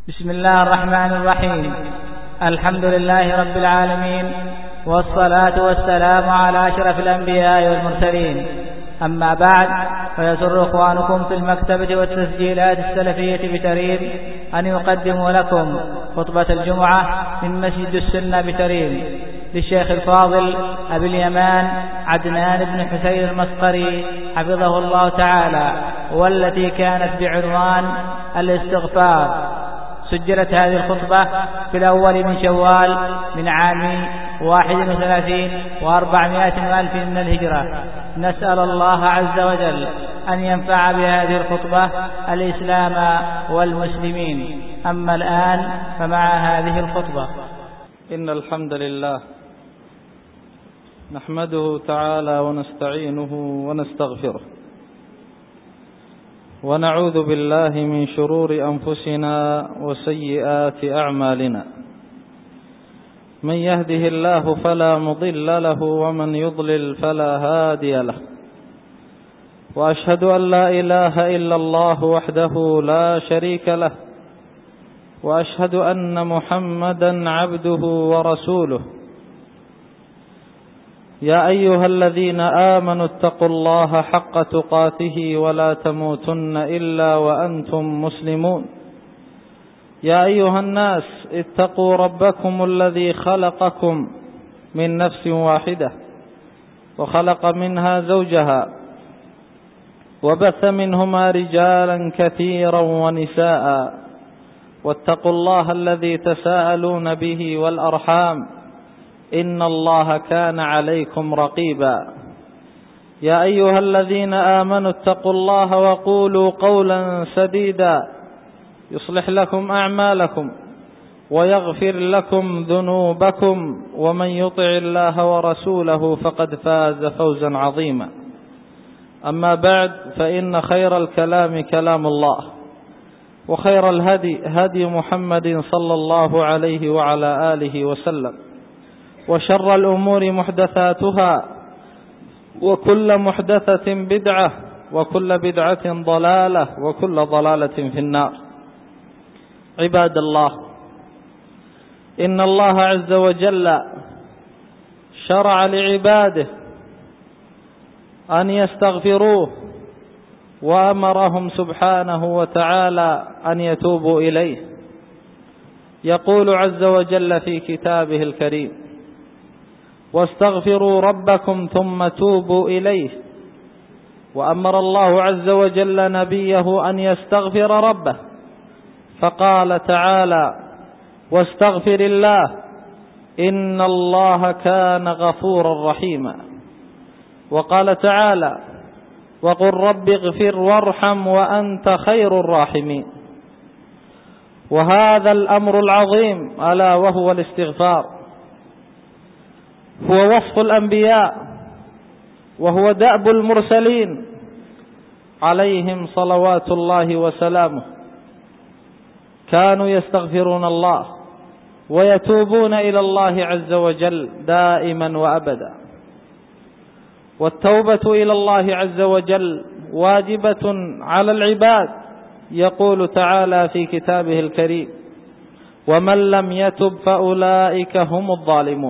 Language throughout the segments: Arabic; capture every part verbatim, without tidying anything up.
بسم الله الرحمن الرحيم. الحمد لله رب العالمين، والصلاة والسلام على أشرف الأنبياء والمرسلين. أما بعد، فيسر إخوانكم في المكتبة والتسجيلات السلفية بتريم أن يقدموا لكم خطبة الجمعة من مسجد السنة بتريم للشيخ الفاضل أبي اليمان عدنان بن حسين المسقري حفظه الله تعالى، والتي كانت بعنوان الاستغفار. سجلت هذه الخطبة في الأول من شوال من عام واحد وثلاثين وأربعمائة ألف من الهجرة. نسأل الله عز وجل أن ينفع بهذه الخطبة الإسلام والمسلمين. أما الآن فمع هذه الخطبة. إن الحمد لله نحمده تعالى ونستعينه ونستغفره، ونعوذ بالله من شرور أنفسنا وسيئات أعمالنا. من يهده الله فلا مضل له، ومن يضلل فلا هادي له. وأشهد أن لا إله إلا الله وحده لا شريك له، وأشهد أن محمدا عبده ورسوله. يا أيها الذين آمنوا اتقوا الله حق تقاته ولا تموتن إلا وأنتم مسلمون. يا أيها الناس اتقوا ربكم الذي خلقكم من نفس واحدة، وخلق منها زوجها، وبث منهما رجالا كثيرا ونساء. واتقوا الله الذي تساءلون به والأرحام، إن الله كان عليكم رقيبا. يا أيها الذين آمنوا اتقوا الله وقولوا قولا سديدا يصلح لكم أعمالكم ويغفر لكم ذنوبكم، ومن يطع الله ورسوله فقد فاز فوزا عظيما. أما بعد، فإن خير الكلام كلام الله، وخير الهدي هدي محمد صلى الله عليه وعلى آله وسلم، وشر الأمور محدثاتها، وكل محدثة بدعة، وكل بدعة ضلالة، وكل ضلالة في النار. عباد الله، إن الله عز وجل شرع لعباده أن يستغفروه، وأمرهم سبحانه وتعالى أن يتوبوا إليه. يقول عز وجل في كتابه الكريم: واستغفروا ربكم ثم توبوا إليه. وأمر الله عز وجل نبيه أن يستغفر ربه، فقال تعالى: واستغفر الله إن الله كان غفورا رحيما. وقال تعالى: وقل رب اغفر وارحم وأنت خير الراحمين. وهذا الأمر العظيم ألا وهو الاستغفار هو وصف الأنبياء، وهو دأب المرسلين عليهم صلوات الله وسلامه. كانوا يستغفرون الله ويتوبون إلى الله عز وجل دائما وأبدا. والتوبة إلى الله عز وجل واجبة على العباد. يقول تعالى في كتابه الكريم: ومن لم يتب فأولئك هم الظالمون.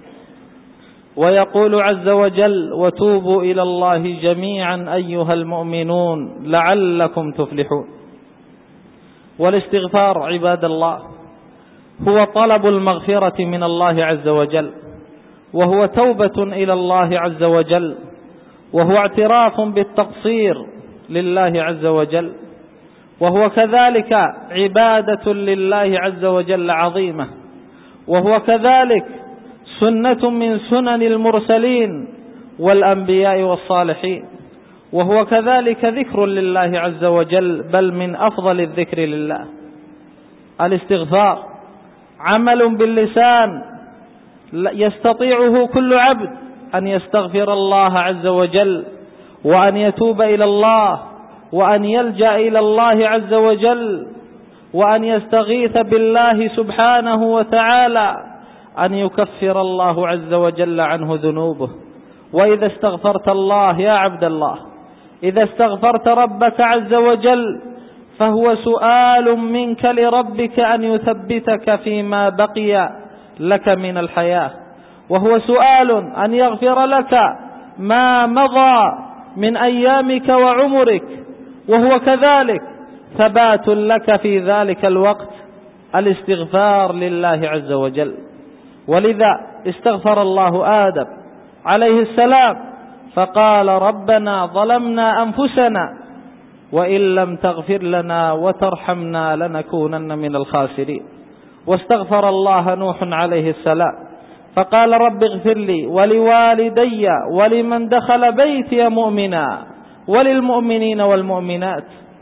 ويقول عز وجل: وتوبوا إلى الله جميعا أيها المؤمنون لعلكم تفلحون. والاستغفار عباد الله هو طلب المغفرة من الله عز وجل، وهو توبة إلى الله عز وجل، وهو اعتراف بالتقصير لله عز وجل، وهو كذلك عبادة لله عز وجل عظيمة، وهو كذلك سنة من سنن المرسلين والأنبياء والصالحين، وهو كذلك ذكر لله عز وجل، بل من أفضل الذكر لله. الاستغفار عمل باللسان يستطيعه كل عبد أن يستغفر الله عز وجل، وأن يتوب إلى الله، وأن يلجأ إلى الله عز وجل، وأن يستغيث بالله سبحانه وتعالى أن يكفر الله عز وجل عنه ذنوبه. وإذا استغفرت الله يا عبد الله، إذا استغفرت ربك عز وجل فهو سؤال منك لربك أن يثبتك فيما بقي لك من الحياة، وهو سؤال أن يغفر لك ما مضى من أيامك وعمرك، وهو كذلك ثبات لك في ذلك الوقت الاستغفار لله عز وجل. ولذا استغفر الله آدم عليه السلام فقال: ربنا ظلمنا أنفسنا وإن لم تغفر لنا وترحمنا لنكونن من الخاسرين. واستغفر الله نوح عليه السلام فقال: رب اغفر لي ولوالدي ولمن دخل بيتي مؤمنا وللمؤمنين والمؤمنات،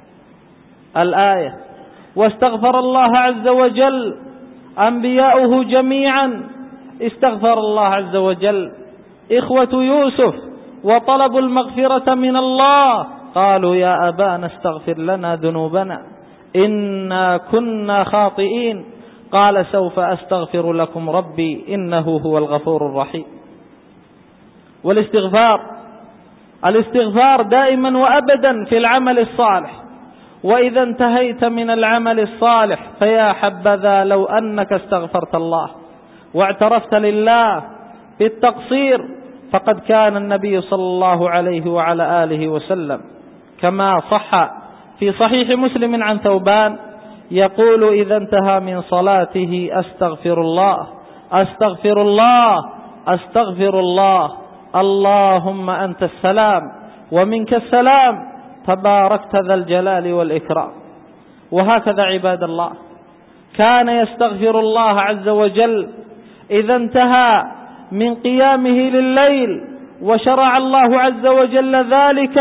الآية. واستغفر الله عز وجل أنبياؤه جميعا، استغفر الله عز وجل إخوة يوسف وطلبوا المغفرة من الله، قالوا: يا أبانا استغفر لنا ذنوبنا إنا كنا خاطئين، قال: سوف أستغفر لكم ربي إنه هو الغفور الرحيم. والاستغفار الاستغفار دائما وأبدا في العمل الصالح، وإذا انتهيت من العمل الصالح فيا حبذا لو أنك استغفرت الله واعترفت لله بالتقصير، فقد كان النبي صلى الله عليه وعلى آله وسلم كما صح في صحيح مسلم عن ثوبان يقول إذا انتهى من صلاته: أستغفر الله أستغفر الله أستغفر الله اللهم أنت السلام ومنك السلام تباركت ذا الجلال والإكرام. وهكذا عباد الله كان يستغفر الله عز وجل إذا انتهى من قيامه لليل، وشرع الله عز وجل ذلك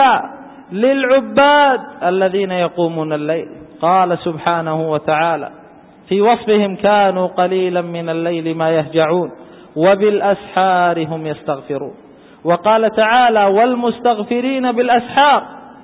للعباد الذين يقومون الليل. قال سبحانه وتعالى في وصفهم: كانوا قليلا من الليل ما يهجعون وبالأسحار هم يستغفرون. وقال تعالى: والمستغفرين بالأسحار.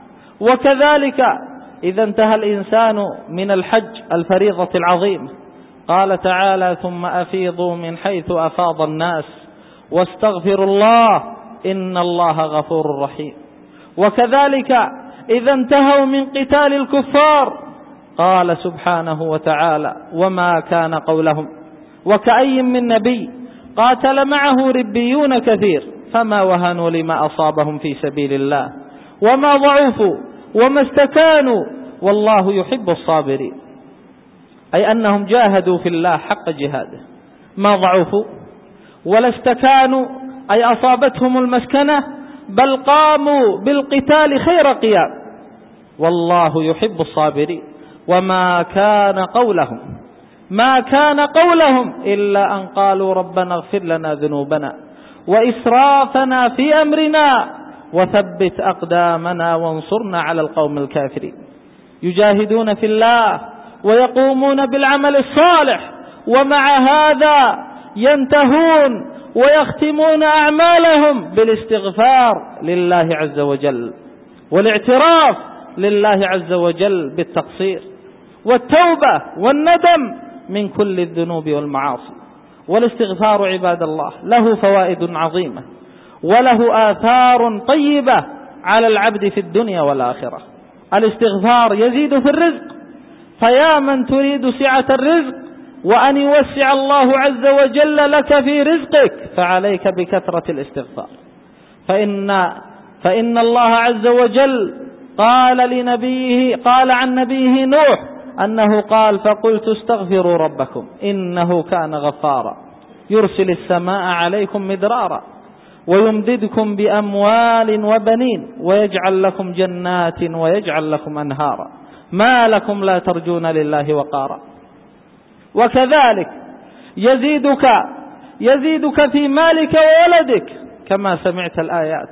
وكذلك إذا انتهى الإنسان من الحج الفريضة العظيمة قال تعالى: ثم أفيضوا من حيث أفاض الناس واستغفروا الله إن الله غفور رحيم. وكذلك إذا انتهوا من قتال الكفار قال سبحانه وتعالى: وما كان قولهم وكأي من نبي قاتل معه ربيون كثير فما وهنوا لما أصابهم في سبيل الله وما ضعفوا وما استكانوا والله يحب الصابرين. أي أنهم جاهدوا في الله حق جهاده، ما ضعفوا ولا استكانوا، أي أصابتهم المسكنة، بل قاموا بالقتال خير قيام، والله يحب الصابرين. وما كان قولهم ما كان قولهم إلا أن قالوا ربنا اغفر لنا ذنوبنا وإسرافنا في أمرنا وثبت أقدامنا وانصرنا على القوم الكافرين. يجاهدون في الله ويقومون بالعمل الصالح، ومع هذا ينتهون ويختمون أعمالهم بالاستغفار لله عز وجل والاعتراف لله عز وجل بالتقصير والتوبة والندم من كل الذنوب والمعاصي. والاستغفار عباد الله له فوائد عظيمة وله آثار طيبة على العبد في الدنيا والآخرة. الاستغفار يزيد في الرزق، فيا من تريد سعة الرزق وأن يوسع الله عز وجل لك في رزقك فعليك بكثرة الاستغفار، فإن, فإن الله عز وجل قال لنبيه قال عن نبيه نوح أنه قال: فقلت استغفروا ربكم إنه كان غفارا يرسل السماء عليكم مدرارا ويمددكم بأموال وبنين ويجعل لكم جنات ويجعل لكم أنهارا ما لكم لا ترجون لله وقارا. وكذلك يزيدك يزيدك في مالك وولدك كما سمعت الآيات،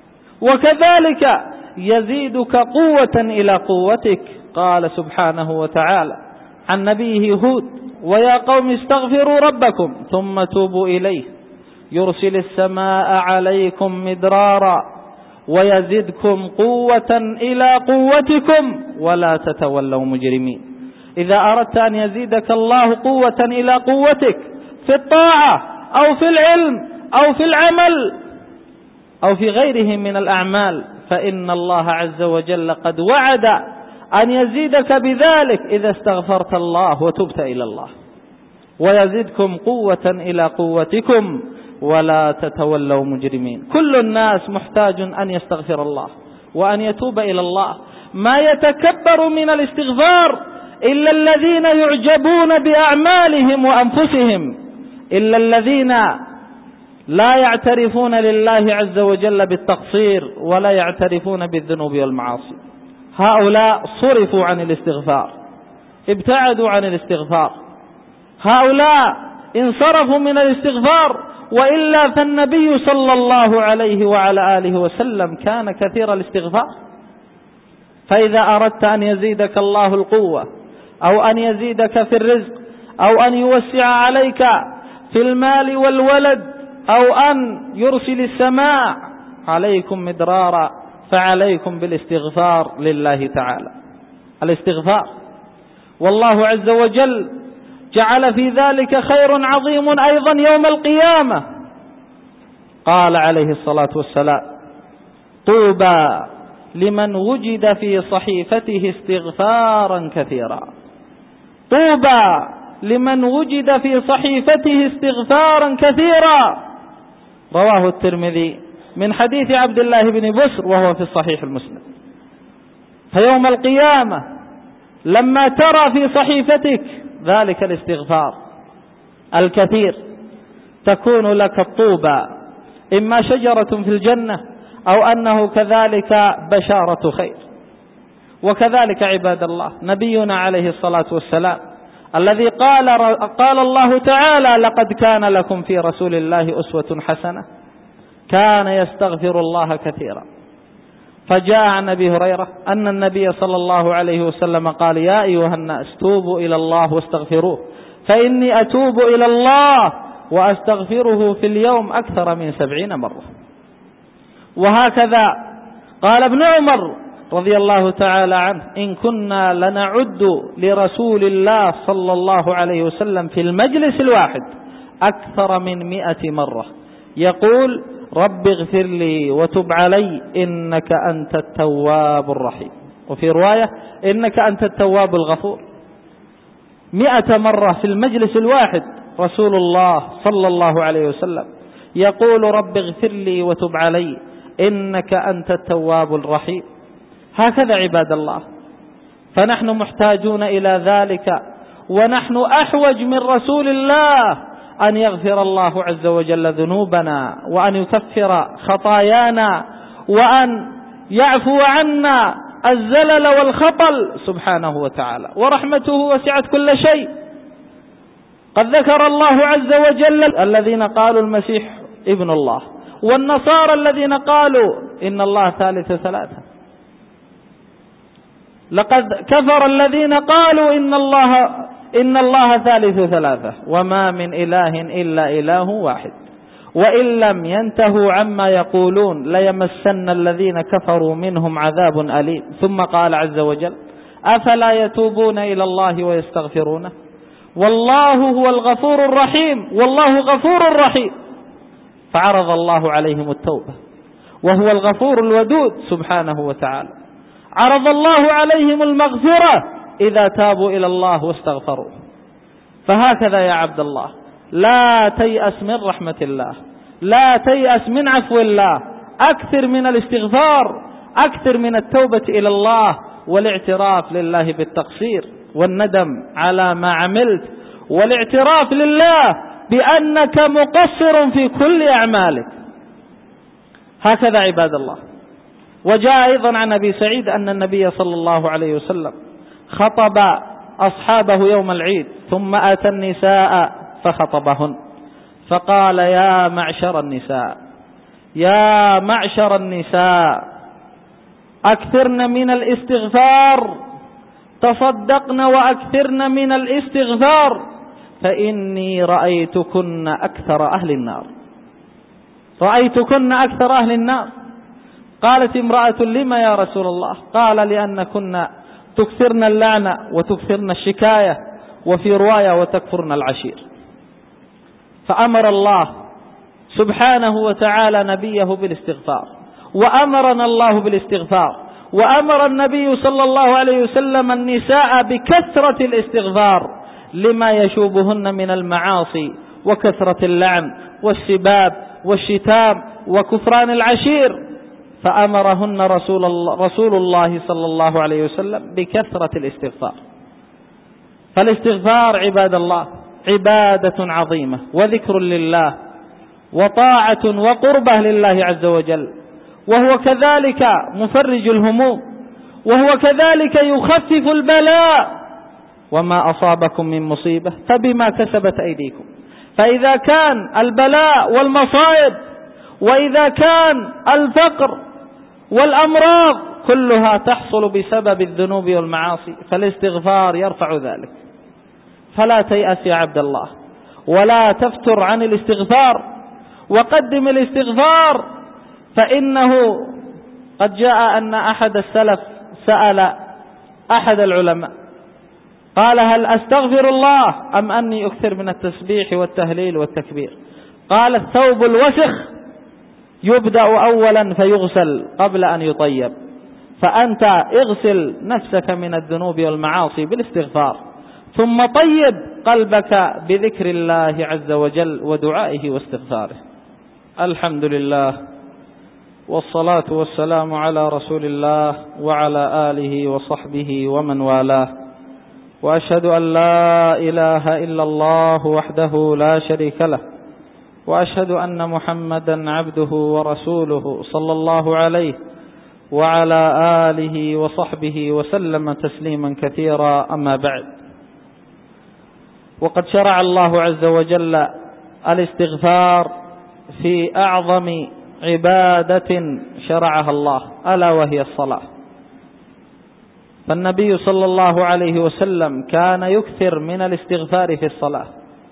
وكذلك يزيدك قوة إلى قوتك. قال سبحانه وتعالى عن نبيه هود: ويا قوم استغفروا ربكم ثم توبوا إليه يرسل السماء عليكم مدرارا ويزدكم قوة إلى قوتكم ولا تتولوا مجرمين. إذا أردت أن يزيدك الله قوة إلى قوتك في الطاعة أو في العلم أو في العمل أو في غيره من الأعمال فإن الله عز وجل قد وعد أن يزيدك بذلك إذا استغفرت الله وتبت إلى الله، ويزدكم قوة إلى قوتكم ولا تتولوا مجرمين. كل الناس محتاج أن يستغفر الله وأن يتوب إلى الله. ما يتكبر من الاستغفار إلا الذين يعجبون بأعمالهم وأنفسهم، إلا الذين لا يعترفون لله عز وجل بالتقصير ولا يعترفون بالذنوب والمعاصي. هؤلاء صرفوا عن الاستغفار، ابتعدوا عن الاستغفار، هؤلاء انصرفوا من الاستغفار. وإلا فالنبي صلى الله عليه وعلى آله وسلم كان كثير الاستغفار. فإذا أردت أن يزيدك الله القوة أو أن يزيدك في الرزق أو أن يوسع عليك في المال والولد أو أن يرسل السماء عليكم مدرارا فعليكم بالاستغفار لله تعالى. الاستغفار، والله عز وجل جعل في ذلك خير عظيم أيضا يوم القيامة. قال عليه الصلاة والسلام: طوبى لمن وجد في صحيفته استغفارا كثيرا. طوبى لمن وجد في صحيفته استغفارا كثيرا. رواه الترمذي من حديث عبد الله بن بسر وهو في الصحيح المسلم. فيوم القيامة لما ترى في صحيفتك ذلك الاستغفار الكثير تكون لك الطوبى، إما شجرة في الجنة أو أنه كذلك بشارة خير. وكذلك عباد الله نبينا عليه الصلاة والسلام الذي قال قال الله تعالى: لقد كان لكم في رسول الله أسوة حسنة، كان يستغفر الله كثيرا. فجاء عن أبي هريرة أن النبي صلى الله عليه وسلم قال: يا أيها الناس توبوا إلى الله واستغفروه، فإني أتوب إلى الله وأستغفره في اليوم أكثر من سبعين مرة. وهكذا قال ابن عمر رضي الله تعالى عنه: إن كنا لنعد لرسول الله صلى الله عليه وسلم في المجلس الواحد أكثر من مئة مرة يقول: رب اغفر لي وتب علي إنك أنت التواب الرحيم. وفي رواية: إنك أنت التواب الغفور. مئة مرة في المجلس الواحد رسول الله صلى الله عليه وسلم يقول: رب اغفر لي وتب علي إنك أنت التواب الرحيم. هكذا عباد الله، فنحن محتاجون إلى ذلك، ونحن أحوج من رسول الله أن يغفر الله عز وجل ذنوبنا وأن يكفر خطايانا وأن يعفو عنا الزلل والخطل سبحانه وتعالى. ورحمته وسعت كل شيء. قد ذكر الله عز وجل الذين قالوا المسيح ابن الله، والنصارى الذين قالوا إن الله ثالث ثلاثة. لقد كفر الذين قالوا إن الله إن الله ثالث ثلاثة وما من إله إلا إله واحد وإن لم ينتهوا عما يقولون ليمسن الذين كفروا منهم عذاب أليم. ثم قال عز وجل: أفلا يتوبون إلى الله ويستغفرونه والله هو الغفور الرحيم. والله غفور رحيم. فعرض الله عليهم التوبة، وهو الغفور الودود سبحانه وتعالى. عرض الله عليهم المغفرة إذا تابوا إلى الله واستغفروا. فهكذا يا عبد الله، لا تيأس من رحمة الله، لا تيأس من عفو الله. أكثر من الاستغفار، أكثر من التوبة إلى الله والاعتراف لله بالتقصير والندم على ما عملت، والاعتراف لله بأنك مقصر في كل أعمالك. هكذا عباد الله. وجاء أيضا عن أبي سعيد أن النبي صلى الله عليه وسلم خطب أصحابه يوم العيد ثم أتى النساء فخطبهن فقال: يا معشر النساء يا معشر النساء أكثرن من الاستغفار، تصدقن وأكثرن من الاستغفار، فإني رأيتكن أكثر أهل النار. رأيتكن أكثر أهل النار. قالت امرأة: لما يا رسول الله؟ قال: لأنكن تكثرن اللعنة وتكثرن الشكاية، وفي رواية وتكفرن العشير. فأمر الله سبحانه وتعالى نبيه بالاستغفار، وأمرنا الله بالاستغفار، وأمر النبي صلى الله عليه وسلم النساء بكثرة الاستغفار لما يشوبهن من المعاصي وكثرة اللعن والسباب والشتام وكفران العشير، فأمرهن رسول الله, رسول الله صلى الله عليه وسلم بكثرة الاستغفار. فالاستغفار عباد الله عبادة عظيمة وذكر لله وطاعة وقربة لله عز وجل، وهو كذلك مفرج الهموم، وهو كذلك يخفف البلاء. وما أصابكم من مصيبة فبما كسبت أيديكم. فإذا كان البلاء والمصائب وإذا كان الفقر والأمراض كلها تحصل بسبب الذنوب والمعاصي، فالاستغفار يرفع ذلك. فلا تيأس يا عبد الله، ولا تفتر عن الاستغفار، وقدم الاستغفار. فإنه قد جاء أن أحد السلف سأل أحد العلماء قال: هل أستغفر الله أم أني أكثر من التسبيح والتهليل والتكبير؟ قال: الثوب الوسخ يبدأ أولا فيغسل قبل أن يطيب، فأنت اغسل نفسك من الذنوب والمعاصي بالاستغفار، ثم طيب قلبك بذكر الله عز وجل ودعائه واستغفاره. الحمد لله، والصلاة والسلام على رسول الله وعلى آله وصحبه ومن والاه، وأشهد أن لا إله إلا الله وحده لا شريك له، وأشهد أن محمدا عبده ورسوله صلى الله عليه وعلى آله وصحبه وسلم تسليما كثيرا. أما بعد، وقد شرع الله عز وجل الاستغفار في أعظم عبادة شرعها الله، ألا وهي الصلاة. فالنبي صلى الله عليه وسلم كان يكثر من الاستغفار في الصلاة،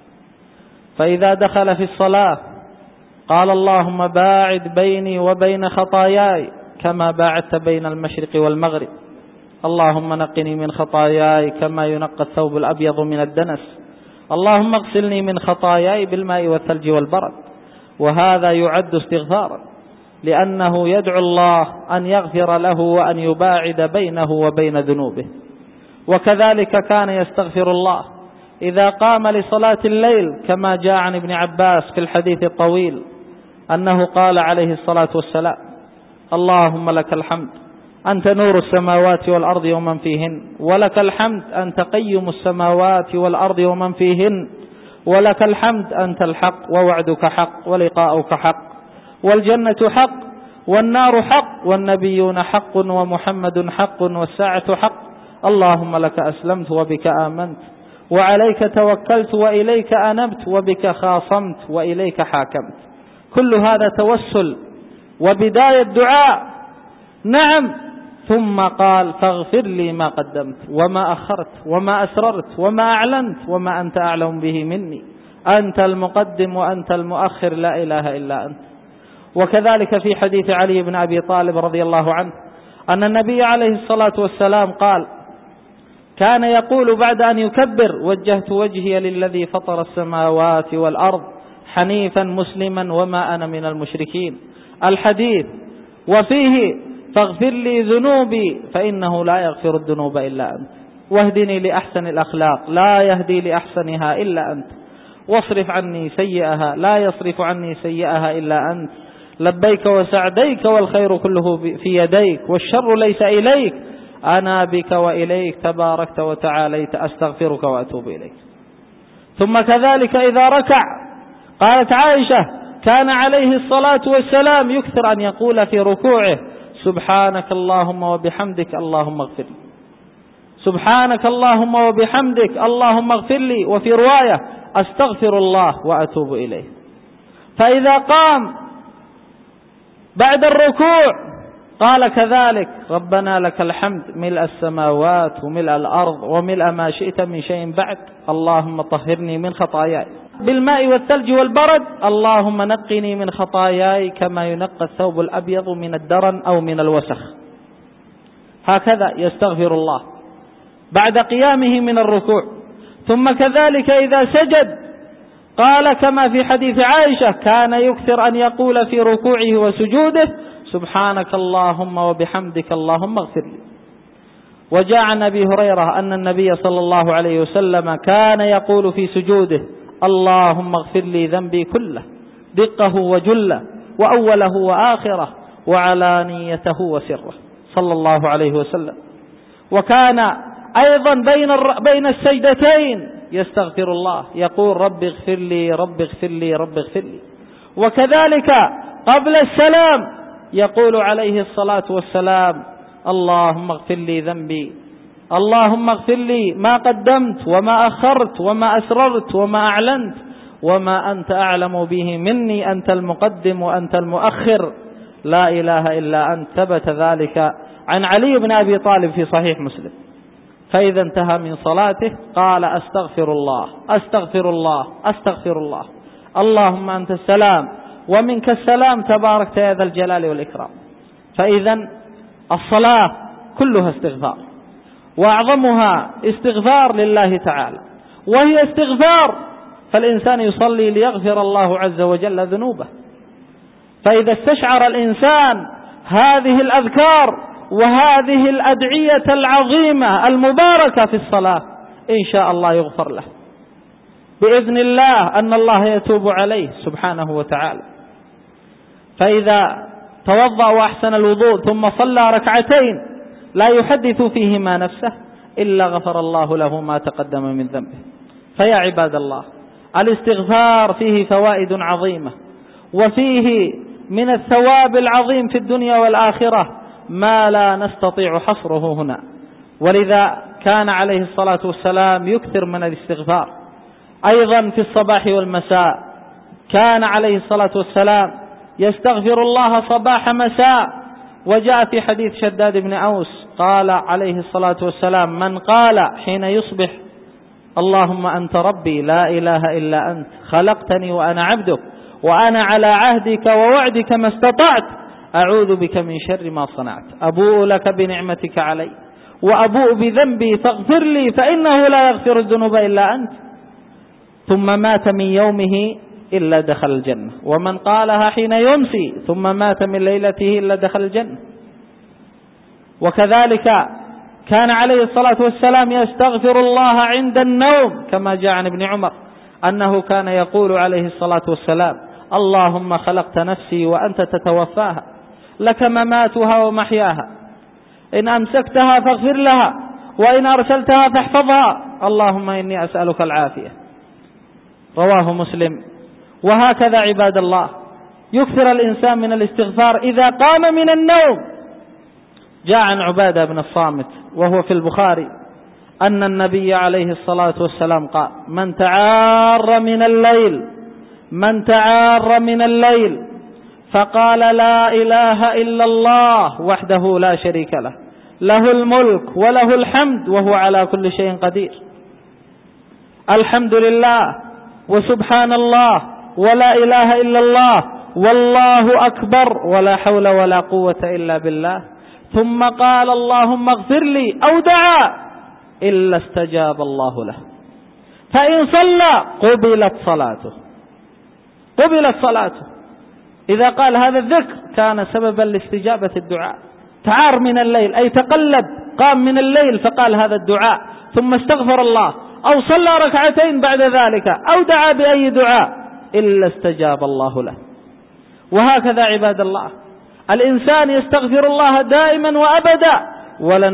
فإذا دخل في الصلاة قال: اللهم باعد بيني وبين خطاياي كما باعدت بين المشرق والمغرب، اللهم نقني من خطاياي كما ينقى الثوب الأبيض من الدنس، اللهم اغسلني من خطاياي بالماء والثلج والبرد. وهذا يعد استغفارا، لأنه يدعو الله أن يغفر له وأن يباعد بينه وبين ذنوبه. وكذلك كان يستغفر الله إذا قام لصلاة الليل، كما جاء عن ابن عباس في الحديث الطويل أنه قال عليه الصلاة والسلام: اللهم لك الحمد أنت نور السماوات والأرض ومن فيهن، ولك الحمد أنت قيم السماوات والأرض ومن فيهن، ولك الحمد أنت الحق ووعدك حق ولقاؤك حق، والجنة حق والنار حق والنبيون حق ومحمد حق والساعة حق، اللهم لك أسلمت وبك آمنت وعليك توكلت وإليك أنبت وبك خاصمت وإليك حاكمت. كل هذا توسل وبداية دعاء. نعم. ثم قال: فاغفر لي ما قدمت وما أخرت وما أسررت وما أعلنت وما أنت أعلم به مني، أنت المقدم وأنت المؤخر، لا إله إلا أنت. وكذلك في حديث علي بن أبي طالب رضي الله عنه أن النبي عليه الصلاة والسلام قال: كان يقول بعد أن يكبر: وجهت وجهي للذي فطر السماوات والأرض حنيفا مسلما وما أنا من المشركين. الحديث وفيه: فاغفر لي ذنوبي فإنه لا يغفر الذنوب إلا أنت، واهدني لأحسن الأخلاق لا يهدي لأحسنها إلا أنت، واصرف عني سيئها لا يصرف عني سيئها إلا أنت، لبيك وسعديك والخير كله في يديك والشر ليس إليك، أنا بك وإليك تباركت وتعاليت، أستغفرك وأتوب إليك. ثم كذلك إذا ركع قالت عائشة: كان عليه الصلاة والسلام يكثر أن يقول في ركوعه: سبحانك اللهم وبحمدك اللهم اغفر لي، سبحانك اللهم وبحمدك اللهم اغفر لي، وفي رواية: أستغفر الله وأتوب إليه. فإذا قام بعد الركوع قال كذلك: ربنا لك الحمد ملء السماوات وملء الأرض وملء ما شئت من شيء بعد، اللهم طهرني من خطاياي بالماء والثلج والبرد، اللهم نقني من خطاياي كما ينقى الثوب الأبيض من الدرن أو من الوسخ. هكذا يستغفر الله بعد قيامه من الركوع. ثم كذلك إذا سجد قال كما في حديث عائشة: كان يكثر أن يقول في ركوعه وسجوده: سبحانك اللهم وبحمدك اللهم اغفر لي. وجاء عن أبي هريرة أن النبي صلى الله عليه وسلم كان يقول في سجوده اللهم اغفر لي ذنبي كله دقه وجله وأوله وآخره وعلانيته وسره صلى الله عليه وسلم. وكان أيضا بين بين السجدتين يستغفر الله يقول رب اغفر لي رب اغفر لي رب اغفر لي. وكذلك قبل السلام يقول عليه الصلاة والسلام اللهم اغفر لي ذنبي اللهم اغفر لي ما قدمت وما أخرت وما أسررت وما أعلنت وما أنت أعلم به مني أنت المقدم وأنت المؤخر لا إله إلا أنت. ثبت ذلك عن علي بن أبي طالب في صحيح مسلم. فإذا انتهى من صلاته قال أستغفر الله أستغفر الله أستغفر الله اللهم أنت السلام ومنك السلام تباركت يا ذا الجلال والإكرام. فإذا الصلاة كلها استغفار وأعظمها استغفار لله تعالى، وهي استغفار فالإنسان يصلي ليغفر الله عز وجل ذنوبه. فإذا استشعر الإنسان هذه الأذكار وهذه الأدعية العظيمة المباركة في الصلاة إن شاء الله يغفر له بإذن الله، أن الله يتوب عليه سبحانه وتعالى. فإذا توضأ وأحسن الوضوء ثم صلى ركعتين لا يحدث فيهما نفسه إلا غفر الله له ما تقدم من ذنبه. فيا عباد الله الاستغفار فيه فوائد عظيمة، وفيه من الثواب العظيم في الدنيا والآخرة ما لا نستطيع حصره هنا. ولذا كان عليه الصلاة والسلام يكثر من الاستغفار. أيضا في الصباح والمساء كان عليه الصلاة والسلام يستغفر الله صباح مساء. وجاء في حديث شداد بن أوس قال عليه الصلاة والسلام من قال حين يصبح اللهم أنت ربي لا إله إلا أنت خلقتني وأنا عبدك وأنا على عهدك ووعدك ما استطعت أعوذ بك من شر ما صنعت أبوء لك بنعمتك علي وأبوء بذنبي فاغفر لي فإنه لا يغفر الذنوب إلا أنت، ثم مات من يومه إلا دخل الجنة. ومن قالها حين يمسي ثم مات من ليلته إلا دخل الجنة. وكذلك كان عليه الصلاة والسلام يستغفر الله عند النوم، كما جاء عن ابن عمر أنه كان يقول عليه الصلاة والسلام اللهم خلقت نفسي وأنت تتوفاها لك مماتها ومحياها إن أمسكتها فاغفر لها وإن أرسلتها فاحفظها اللهم إني أسألك العافية. رواه مسلم. وهكذا عباد الله يكثر الإنسان من الاستغفار إذا قام من النوم. جاء عن عبادة بن الصامت وهو في البخاري أن النبي عليه الصلاة والسلام قال من تعار من الليل من تعار من الليل فقال لا إله إلا الله وحده لا شريك له له الملك وله الحمد وهو على كل شيء قدير الحمد لله وسبحان الله ولا إله إلا الله والله أكبر ولا حول ولا قوة إلا بالله ثم قال اللهم اغفر لي أو دعا إلا استجاب الله له. فإن صلى قبلت صلاته قبلت صلاته إذا قال هذا الذكر كان سببا لاستجابة الدعاء. تعار من الليل أي تقلب قام من الليل فقال هذا الدعاء ثم استغفر الله أو صلى ركعتين بعد ذلك أو دعا بأي دعاء إلا استجاب الله له. وهكذا عباد الله الإنسان يستغفر الله دائما وأبدا ولا